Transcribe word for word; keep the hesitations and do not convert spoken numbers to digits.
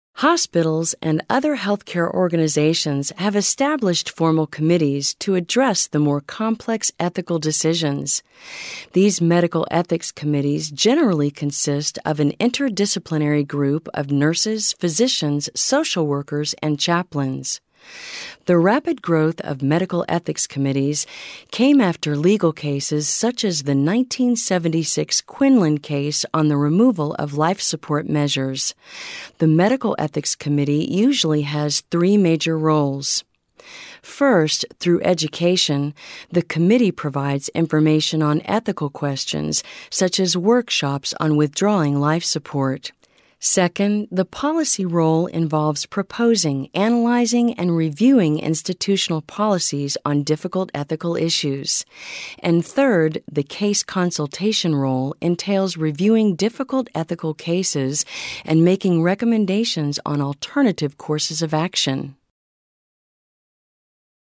Hospitals and other healthcare organizations have established formal committees to address the more complex ethical decisions. These medical ethics committees generally consist of an interdisciplinary group of nurses, physicians, social workers, and chaplains. The rapid growth of medical ethics committees came after legal cases such as the nineteen seventy-six Quinlan case on the removal of life support measures. The Medical Ethics Committee usually has three major roles. First, through education, the committee provides information on ethical questions, such as workshops on withdrawing life support. Second, the policy role involves proposing, analyzing, and reviewing institutional policies on difficult ethical issues. And third, the case consultation role entails reviewing difficult ethical cases and making recommendations on alternative courses of action.